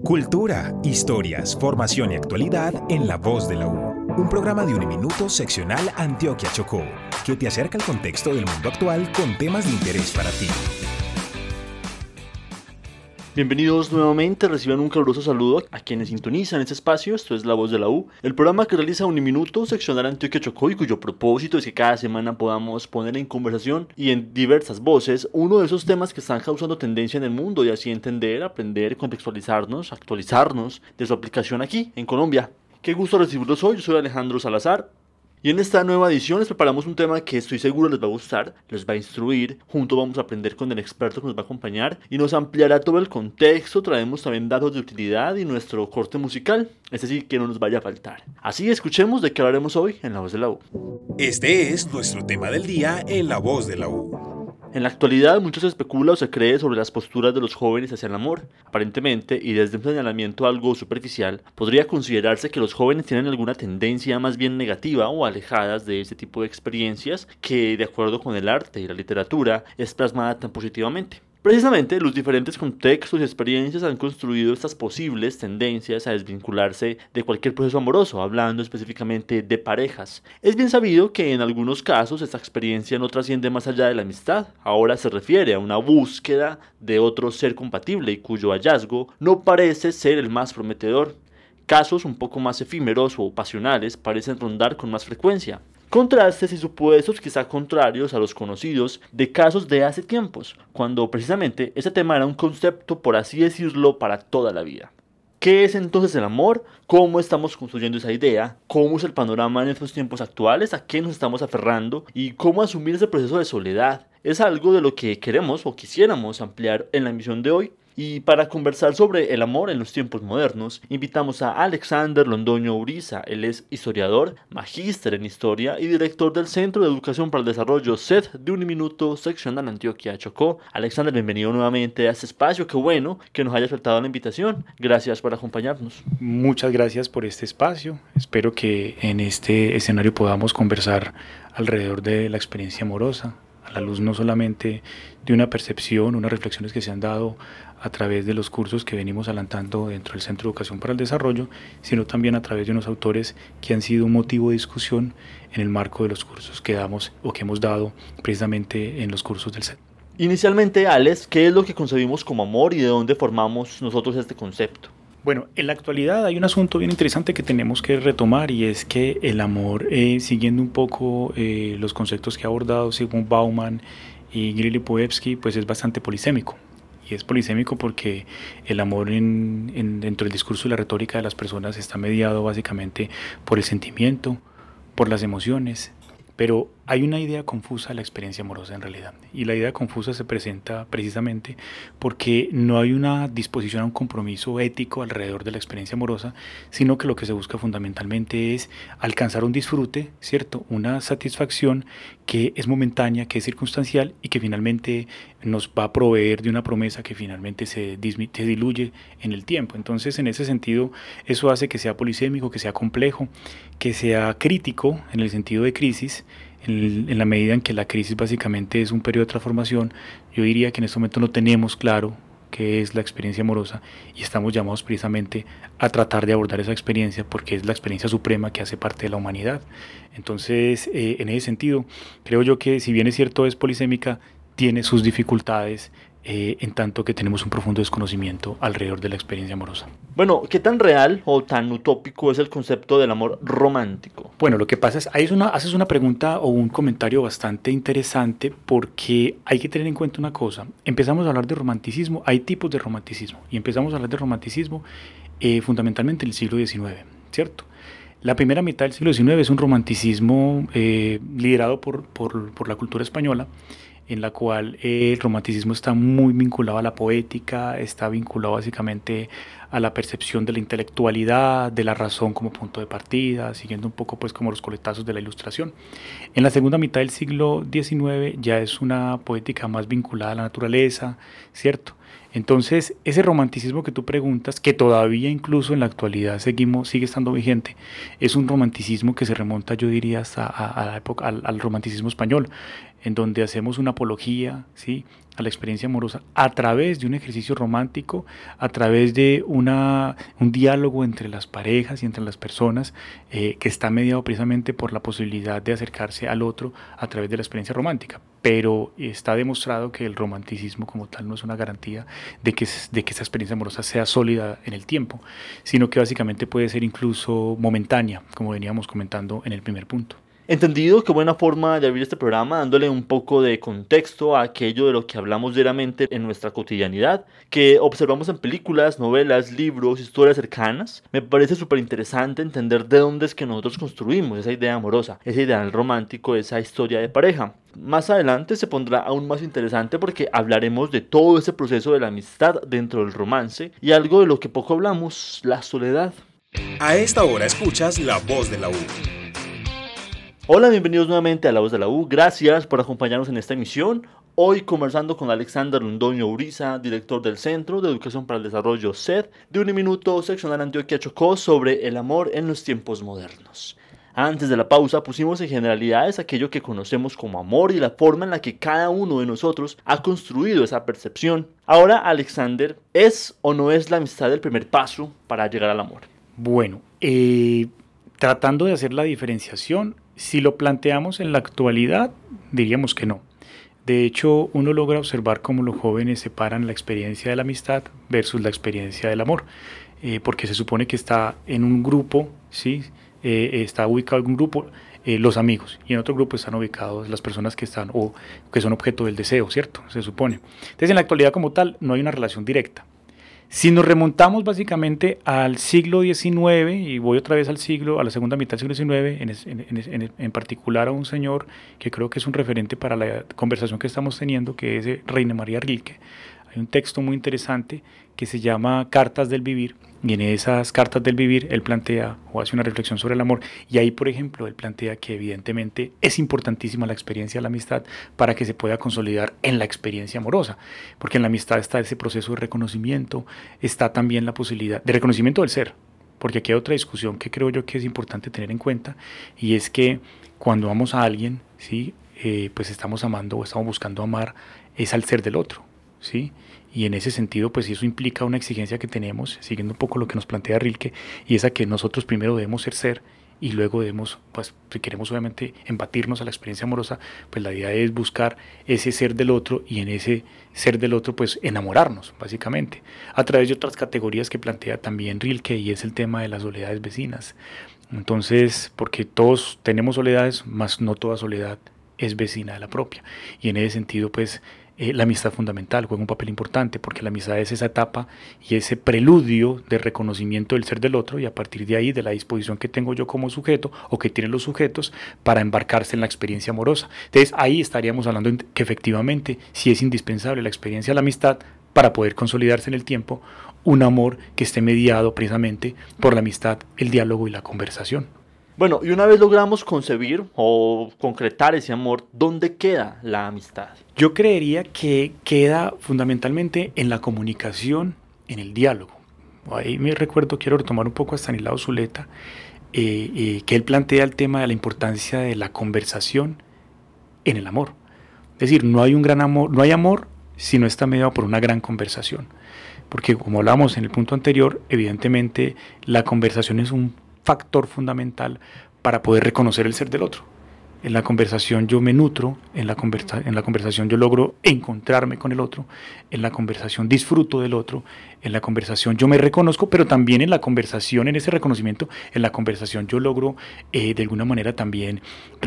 Cultura, historias, formación y actualidad en La Voz de la U. Un programa de Uniminuto seccional Antioquia Chocó, que te acerca al contexto del mundo actual con temas de interés para ti. Bienvenidos nuevamente, reciban un caluroso saludo a quienes sintonizan este espacio. Esto es La Voz de la U, el programa que realiza Uniminuto seccional Antioquia Chocó y cuyo propósito es que cada semana podamos poner en conversación y en diversas voces uno de esos temas que están causando tendencia en el mundo y así entender, aprender, contextualizarnos, actualizarnos de su aplicación aquí en Colombia. Qué gusto recibirlos hoy, yo soy Alejandro Salazar. Y en esta nueva edición les preparamos un tema que estoy seguro les va a gustar, les va a instruir, juntos vamos a aprender con el experto que nos va a acompañar y nos ampliará todo el contexto, traemos también datos de utilidad y nuestro corte musical, es decir, que no nos vaya a faltar. Así escuchemos de qué hablaremos hoy en La Voz de la U. Este es nuestro tema del día en La Voz de la U. En la actualidad, mucho se especula o se cree sobre las posturas de los jóvenes hacia el amor. Aparentemente, y desde un señalamiento algo superficial, podría considerarse que los jóvenes tienen alguna tendencia más bien negativa o alejadas de este tipo de experiencias que, de acuerdo con el arte y la literatura, es plasmada tan positivamente. Precisamente, los diferentes contextos y experiencias han construido estas posibles tendencias a desvincularse de cualquier proceso amoroso, hablando específicamente de parejas. Es bien sabido que en algunos casos esta experiencia no trasciende más allá de la amistad, ahora se refiere a una búsqueda de otro ser compatible y cuyo hallazgo no parece ser el más prometedor. Casos un poco más efímeros o pasionales parecen rondar con más frecuencia. Contrastes y supuestos quizá contrarios a los conocidos de casos de hace tiempos, cuando precisamente ese tema era un concepto, por así decirlo, para toda la vida. ¿Qué es entonces el amor? ¿Cómo estamos construyendo esa idea? ¿Cómo es el panorama en estos tiempos actuales? ¿A qué nos estamos aferrando? ¿Y cómo asumir ese proceso de soledad? Es algo de lo que queremos o quisiéramos ampliar en la emisión de hoy. Y para conversar sobre el amor en los tiempos modernos, invitamos a Alexander Londoño Uriza. Él es historiador, magíster en historia y director del Centro de Educación para el Desarrollo CED de Uniminuto seccional Antioquia Chocó. Alexander, bienvenido nuevamente a este espacio. Qué bueno que nos haya aceptado la invitación. Gracias por acompañarnos. Muchas gracias por este espacio. Espero que en este escenario podamos conversar alrededor de la experiencia amorosa, a la luz no solamente de una percepción, unas reflexiones que se han dado a través de los cursos que venimos adelantando dentro del Centro de Educación para el Desarrollo, sino también a través de unos autores que han sido un motivo de discusión en el marco de los cursos que damos o que hemos dado precisamente en los cursos del CED. Inicialmente, Alex, ¿qué es lo que concebimos como amor y de dónde formamos nosotros este concepto? Bueno, en la actualidad hay un asunto bien interesante que tenemos que retomar y es que el amor, siguiendo un poco los conceptos que ha abordado Zygmunt Bauman y Gary Lipovetsky, pues es bastante polisémico. Y es polisémico porque el amor dentro del discurso y la retórica de las personas está mediado básicamente por el sentimiento, por las emociones, pero hay una idea confusa de la experiencia amorosa en realidad, y la idea confusa se presenta precisamente porque no hay una disposición a un compromiso ético alrededor de la experiencia amorosa, sino que lo que se busca fundamentalmente es alcanzar un disfrute, ¿cierto? Una satisfacción que es momentánea, que es circunstancial y que finalmente nos va a proveer de una promesa que finalmente se diluye en el tiempo. Entonces, en ese sentido, eso hace que sea polisémico, que sea complejo, que sea crítico en el sentido de crisis. En la medida en que la crisis básicamente es un periodo de transformación, yo diría que en este momento no tenemos claro qué es la experiencia amorosa y estamos llamados precisamente a tratar de abordar esa experiencia porque es la experiencia suprema que hace parte de la humanidad. Entonces, en ese sentido, creo yo que si bien es cierto es polisémica, tiene sus dificultades en tanto que tenemos un profundo desconocimiento alrededor de la experiencia amorosa. Bueno, ¿qué tan real o tan utópico es el concepto del amor romántico? Bueno, lo que pasa es, haces una pregunta o un comentario bastante interesante porque hay que tener en cuenta una cosa. Empezamos a hablar de romanticismo, hay tipos de romanticismo, y empezamos a hablar de romanticismo fundamentalmente en el siglo XIX, ¿cierto? La primera mitad del siglo XIX es un romanticismo liderado por la cultura española, en la cual el romanticismo está muy vinculado a la poética, está vinculado básicamente a la percepción de la intelectualidad, de la razón como punto de partida, siguiendo un poco pues como los coletazos de la Ilustración. En la segunda mitad del siglo XIX ya es una poética más vinculada a la naturaleza, ¿cierto? Entonces, ese romanticismo que tú preguntas, que todavía incluso en la actualidad sigue estando vigente, es un romanticismo que se remonta, yo diría, hasta a la época, al romanticismo español. en donde hacemos una apología, ¿sí?, a la experiencia amorosa a través de un ejercicio romántico, a través de un diálogo entre las parejas y entre las personas, que está mediado precisamente por la posibilidad de acercarse al otro a través de la experiencia romántica. Pero está demostrado que el romanticismo como tal no es una garantía de que esa experiencia amorosa sea sólida en el tiempo, sino que básicamente puede ser incluso momentánea, como veníamos comentando en el primer punto. Entendido, qué buena forma de abrir este programa dándole un poco de contexto a aquello de lo que hablamos diariamente en nuestra cotidianidad, que observamos en películas, novelas, libros, historias cercanas. Me parece súper interesante entender de dónde es que nosotros construimos esa idea amorosa, ese ideal romántico, esa historia de pareja. Más adelante se pondrá aún más interesante porque hablaremos de todo ese proceso de la amistad dentro del romance y algo de lo que poco hablamos, la soledad. A esta hora escuchas La Voz de la U. Hola, bienvenidos nuevamente a La Voz de la U. Gracias por acompañarnos en esta emisión. Hoy conversando con Alexander Londoño Uriza, director del Centro de Educación para el Desarrollo CED, de Uniminuto Seccional Antioquia Chocó, sobre el amor en los tiempos modernos. Antes de la pausa pusimos en generalidades aquello que conocemos como amor y la forma en la que cada uno de nosotros ha construido esa percepción. Ahora, Alexander, ¿es o no es la amistad el primer paso para llegar al amor? Bueno, tratando de hacer la diferenciación, si lo planteamos en la actualidad, diríamos que no. De hecho, uno logra observar cómo los jóvenes separan la experiencia de la amistad versus la experiencia del amor, porque se supone que está en un grupo, ¿sí?, está ubicado en un grupo los amigos, y en otro grupo están ubicados las personas que están o que son objeto del deseo, ¿cierto? Se supone. Entonces, en la actualidad como tal, no hay una relación directa. Si nos remontamos básicamente al siglo XIX, y voy otra vez a la segunda mitad del siglo XIX, en particular a un señor que creo que es un referente para la conversación que estamos teniendo, que es Rainer Maria Rilke. Hay un texto muy interesante que se llama Cartas del Vivir, y en esas Cartas del Vivir él plantea o hace una reflexión sobre el amor, y ahí, por ejemplo, él plantea que evidentemente es importantísima la experiencia de la amistad para que se pueda consolidar en la experiencia amorosa, porque en la amistad está ese proceso de reconocimiento, está también la posibilidad de reconocimiento del ser, porque aquí hay otra discusión que creo yo que es importante tener en cuenta, y es que cuando amamos a alguien, ¿sí?, pues estamos amando o estamos buscando amar es al ser del otro, ¿sí? Y en ese sentido, pues eso implica una exigencia que tenemos, siguiendo un poco lo que nos plantea Rilke, y es a que nosotros primero debemos ser y luego debemos, pues si queremos obviamente embatirnos a la experiencia amorosa, pues la idea es buscar ese ser del otro, y en ese ser del otro pues enamorarnos básicamente, a través de otras categorías que plantea también Rilke, y es el tema de las soledades vecinas. Entonces, porque todos tenemos soledades, mas no toda soledad es vecina de la propia, y en ese sentido pues la amistad fundamental juega un papel importante, porque la amistad es esa etapa y ese preludio de reconocimiento del ser del otro, y a partir de ahí de la disposición que tengo yo como sujeto o que tienen los sujetos para embarcarse en la experiencia amorosa. Entonces ahí estaríamos hablando que efectivamente sí es indispensable la experiencia de la amistad para poder consolidarse en el tiempo un amor que esté mediado precisamente por la amistad, el diálogo y la conversación. Bueno, y una vez logramos concebir o concretar ese amor, ¿dónde queda la amistad? Yo creería que queda fundamentalmente en la comunicación, en el diálogo. Ahí me recuerdo, quiero retomar un poco a Stanislao Zuleta, que él plantea el tema de la importancia de la conversación en el amor. Es decir, no hay un gran amor, no hay amor si no está mediado por una gran conversación. Porque como hablamos en el punto anterior, evidentemente la conversación es un factor fundamental para poder reconocer el ser del otro. En la conversación yo me nutro, en la conversación yo logro encontrarme con el otro, en la conversación disfruto del otro, en la conversación yo me reconozco, pero también en la conversación, en ese reconocimiento, en la conversación yo logro de alguna manera también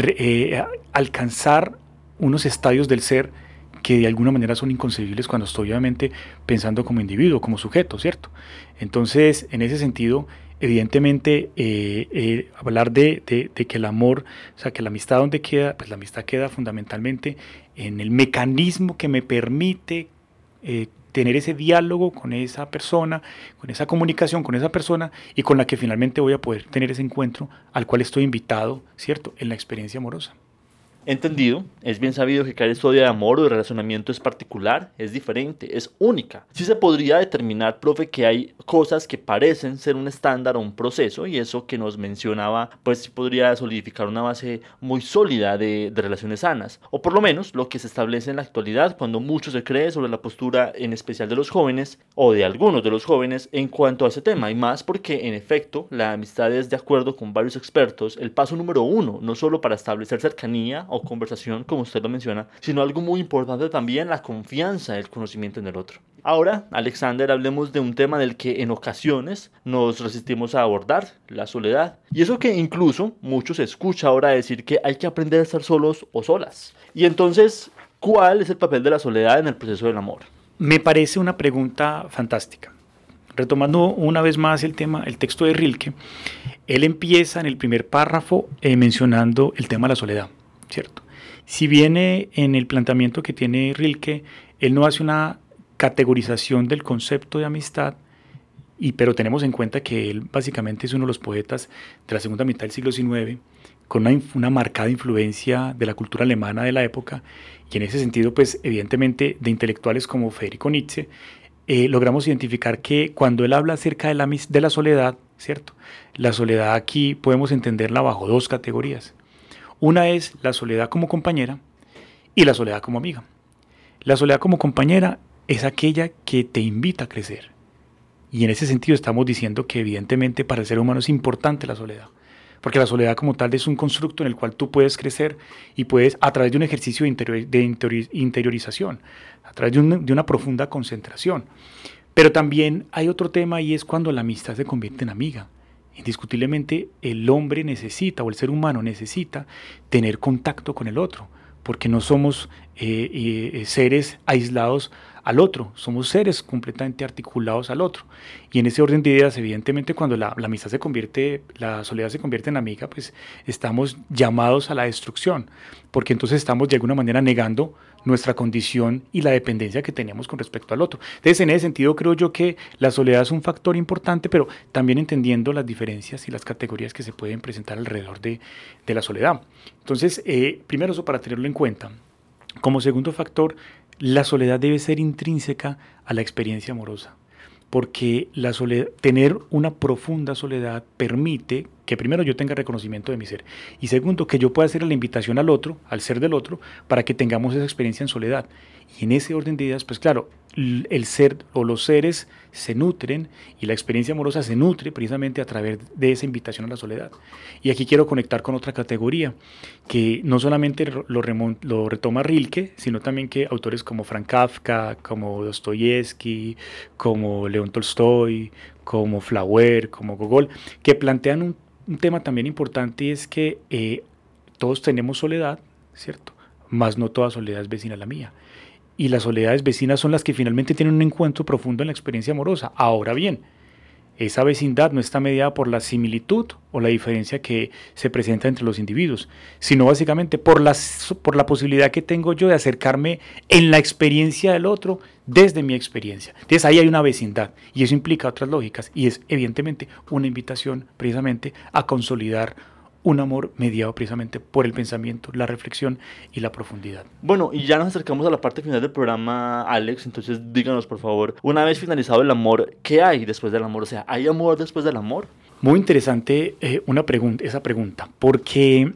alcanzar unos estadios del ser que de alguna manera son inconcebibles cuando estoy obviamente pensando como individuo, como sujeto, ¿cierto? Entonces, en ese sentido, evidentemente hablar de que el amor, o sea, que la amistad ¿dónde queda? Pues la amistad queda fundamentalmente en el mecanismo que me permite tener ese diálogo con esa persona, con esa comunicación con esa persona, y con la que finalmente voy a poder tener ese encuentro al cual estoy invitado, ¿cierto?, en la experiencia amorosa. Entendido, es bien sabido que cada historia de amor o de relacionamiento es particular, es diferente, es única. Sí se podría determinar, profe, que hay cosas que parecen ser un estándar o un proceso, y eso que nos mencionaba, pues sí podría solidificar una base muy sólida de relaciones sanas, o por lo menos lo que se establece en la actualidad cuando mucho se cree sobre la postura en especial de los jóvenes, o de algunos de los jóvenes, en cuanto a ese tema, y más porque en efecto la amistad es, de acuerdo con varios expertos, el paso número uno, no solo para establecer cercanía o conversación, como usted lo menciona, sino algo muy importante también, la confianza, el conocimiento en el otro. Ahora, Alexander, hablemos de un tema del que en ocasiones nos resistimos a abordar, la soledad. Y eso que incluso muchos escuchan ahora decir que hay que aprender a estar solos o solas. Y entonces, ¿cuál es el papel de la soledad en el proceso del amor? Me parece una pregunta fantástica. Retomando una vez más el texto de Rilke, él empieza en el primer párrafo mencionando el tema de la soledad, ¿cierto? Si viene en el planteamiento que tiene Rilke, él no hace una categorización del concepto de amistad, pero tenemos en cuenta que él básicamente es uno de los poetas de la segunda mitad del siglo XIX, con una marcada influencia de la cultura alemana de la época, y en ese sentido, pues evidentemente de intelectuales como Federico Nietzsche, logramos identificar que cuando él habla acerca de la soledad, ¿cierto? La soledad aquí podemos entenderla bajo dos categorías. Una es la soledad como compañera y la soledad como amiga. La soledad como compañera es aquella que te invita a crecer. Y en ese sentido estamos diciendo que evidentemente para el ser humano es importante la soledad. Porque la soledad como tal es un constructo en el cual tú puedes crecer y puedes, a través de un ejercicio de interiorización, a través de una profunda concentración. Pero también hay otro tema, y es cuando la amistad se convierte en amiga. Indiscutiblemente el hombre necesita, o el ser humano necesita, tener contacto con el otro, porque no somos seres aislados al otro, somos seres completamente articulados al otro. Y en ese orden de ideas, evidentemente, cuando la amistad la soledad se convierte en amiga, pues estamos llamados a la destrucción, porque entonces estamos de alguna manera negando nuestra condición y la dependencia que tenemos con respecto al otro. Entonces, en ese sentido, creo yo que la soledad es un factor importante, pero también entendiendo las diferencias y las categorías que se pueden presentar alrededor de la soledad. Entonces, primero eso para tenerlo en cuenta. Como segundo factor, la soledad debe ser intrínseca a la experiencia amorosa, porque tener una profunda soledad permite que primero yo tenga reconocimiento de mi ser, y segundo, que yo pueda hacer la invitación al otro, al ser del otro, para que tengamos esa experiencia en soledad. Y en ese orden de ideas, pues claro, el ser o los seres se nutren, y la experiencia amorosa se nutre precisamente a través de esa invitación a la soledad. Y aquí quiero conectar con otra categoría, que no solamente lo retoma Rilke, sino también que autores como Franz Kafka, como Dostoyevsky, como León Tolstoy, como Flauer, como Gogol, que plantean un tema también importante, y es que todos tenemos soledad, ¿cierto? Mas no toda soledad es vecina a la mía. Y las soledades vecinas son las que finalmente tienen un encuentro profundo en la experiencia amorosa. Ahora bien, esa vecindad no está mediada por la similitud o la diferencia que se presenta entre los individuos, sino básicamente por la posibilidad que tengo yo de acercarme en la experiencia del otro desde mi experiencia. Entonces ahí hay una vecindad, y eso implica otras lógicas, y es evidentemente una invitación precisamente a consolidar un amor mediado precisamente por el pensamiento, la reflexión y la profundidad. Bueno, y ya nos acercamos a la parte final del programa, Alex, entonces díganos por favor, una vez finalizado el amor, ¿qué hay después del amor? O sea, ¿hay amor después del amor? Muy interesante esa pregunta, porque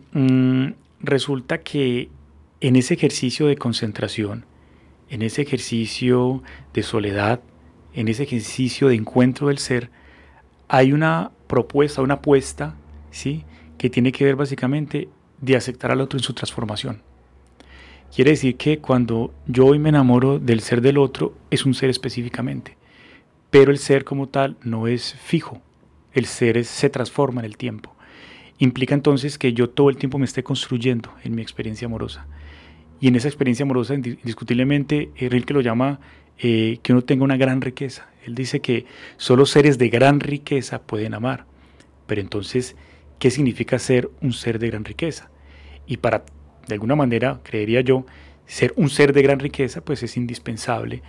resulta que en ese ejercicio de concentración, en ese ejercicio de soledad, en ese ejercicio de encuentro del ser, hay una propuesta, una apuesta, ¿sí?, que tiene que ver básicamente de aceptar al otro en su transformación. Quiere decir que cuando yo hoy me enamoro del ser del otro, es un ser específicamente, pero el ser como tal no es fijo, el ser se transforma en el tiempo. Implica entonces que yo todo el tiempo me esté construyendo en mi experiencia amorosa, y en esa experiencia amorosa indiscutiblemente Rilke lo llama que uno tenga una gran riqueza. Él dice que solo seres de gran riqueza pueden amar, pero entonces, ¿qué significa ser un ser de gran riqueza? Y para, de alguna manera, creería yo, ser un ser de gran riqueza, pues es indispensable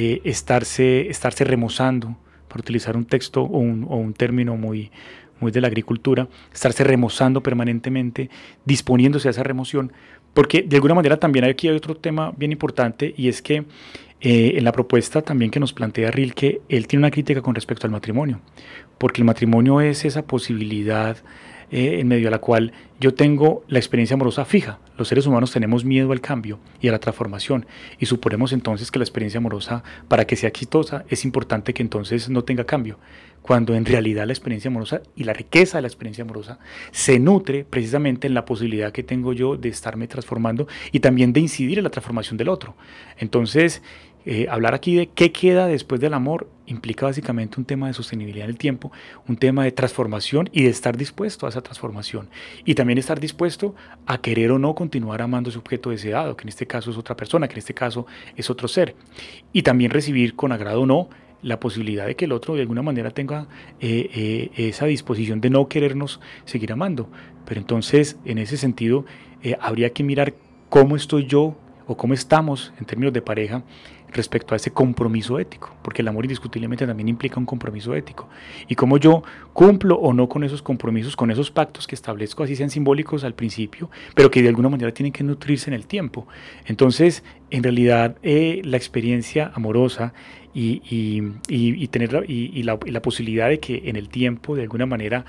estarse remozando, para utilizar un texto o un término muy de la agricultura, estarse remozando permanentemente, disponiéndose a esa remoción Porque de alguna manera también aquí hay otro tema bien importante, y es que en la propuesta también que nos plantea Rilke, él tiene una crítica con respecto al matrimonio, porque el matrimonio es esa posibilidad en medio de la cual yo tengo la experiencia amorosa fija. Los seres humanos tenemos miedo al cambio y a la transformación, y suponemos entonces que la experiencia amorosa, para que sea exitosa, es importante que entonces no tenga cambio, cuando en realidad la experiencia amorosa y la riqueza de la experiencia amorosa se nutre precisamente en la posibilidad que tengo yo de estarme transformando y también de incidir en la transformación del otro. Entonces, hablar aquí de qué queda después del amor implica básicamente un tema de sostenibilidad en el tiempo, un tema de transformación y de estar dispuesto a esa transformación, y también estar dispuesto a querer o no continuar amando ese objeto deseado, que en este caso es otra persona, que en este caso es otro ser, y también recibir con agrado o no la posibilidad de que el otro de alguna manera tenga esa disposición de no querernos seguir amando. Pero entonces, en ese sentido, habría que mirar cómo estoy yo o cómo estamos en términos de pareja respecto a ese compromiso ético, porque el amor indiscutiblemente también implica un compromiso ético, y cómo yo cumplo o no con esos compromisos, con esos pactos que establezco, así sean simbólicos al principio, pero que de alguna manera tienen que nutrirse en el tiempo. Entonces, en realidad, la experiencia amorosa y tener la posibilidad de que en el tiempo de alguna manera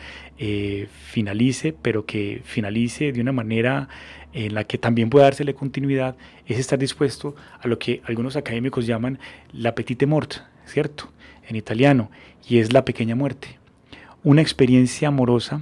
finalice, pero que finalice de una manera en la que también pueda dársele continuidad, es estar dispuesto a lo que algunos académicos llaman la petite mort, ¿cierto?, en italiano, y es la pequeña muerte. Una experiencia amorosa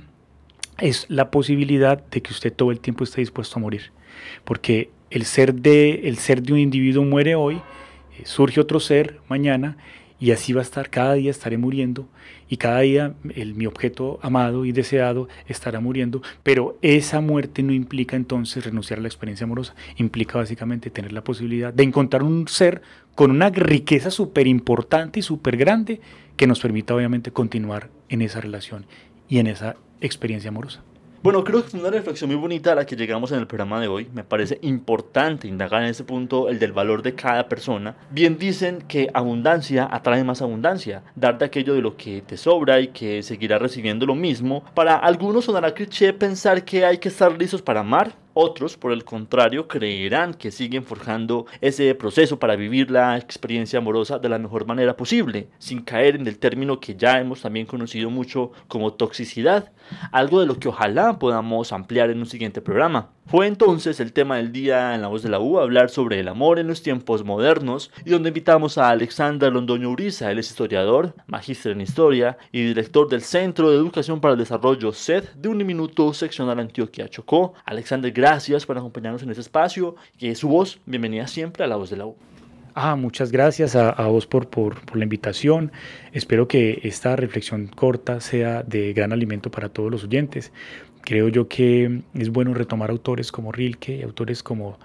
es la posibilidad de que usted todo el tiempo esté dispuesto a morir, porque el ser de un individuo muere hoy, surge otro ser mañana, y así va a estar, cada día estaré muriendo, y cada día mi objeto amado y deseado estará muriendo, pero esa muerte no implica entonces renunciar a la experiencia amorosa, implica básicamente tener la posibilidad de encontrar un ser con una riqueza súper importante y súper grande que nos permita obviamente continuar en esa relación y en esa experiencia amorosa. Bueno, creo que es una reflexión muy bonita a la que llegamos en el programa de hoy. Me parece importante indagar en ese punto, el del valor de cada persona. Bien dicen que abundancia atrae más abundancia. Dar de aquello de lo que te sobra y que seguirás recibiendo lo mismo. Para algunos sonará cliché pensar que hay que estar listos para amar. Otros, por el contrario, creerán que siguen forjando ese proceso para vivir la experiencia amorosa de la mejor manera posible, sin caer en el término que ya hemos también conocido mucho como toxicidad, algo de lo que ojalá podamos ampliar en un siguiente programa. Fue entonces el tema del día en La Voz de la U, hablar sobre el amor en los tiempos modernos, y donde invitamos a Alexander Londoño Uriza. Él es historiador, magíster en historia y director del Centro de Educación para el Desarrollo CED de Uniminuto Seccional Antioquia Chocó. Alexander, gracias por acompañarnos en este espacio, y su voz, bienvenida siempre a La Voz de la U. Muchas gracias a vos por la invitación. Espero que esta reflexión corta sea de gran alimento para todos los oyentes. Creo yo que es bueno retomar autores como Rilke y autores como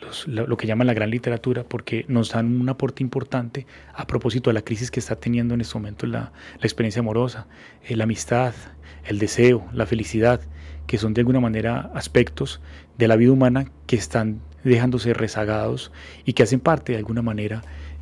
lo que llaman la gran literatura, porque nos dan un aporte importante a propósito de la crisis que está teniendo en este momento la experiencia amorosa, la amistad, el deseo, la felicidad, que son de alguna manera aspectos de la vida humana que están dejándose rezagados y que hacen parte de alguna manera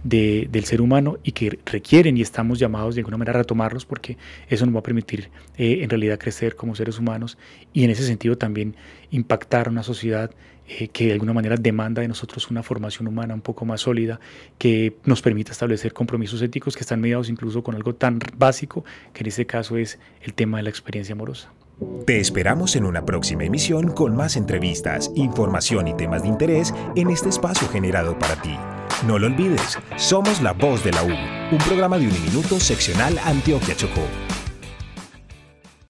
del ser humano, y que requieren y estamos llamados de alguna manera a retomarlos, porque eso nos va a permitir en realidad crecer como seres humanos, y en ese sentido también impactar a una sociedad que de alguna manera demanda de nosotros una formación humana un poco más sólida, que nos permita establecer compromisos éticos que están mediados incluso con algo tan básico que en este caso es el tema de la experiencia amorosa. Te esperamos en una próxima emisión con más entrevistas, información y temas de interés en este espacio generado para ti. No lo olvides, somos La Voz de la U, un programa de Uniminuto Seccional Antioquia Chocó.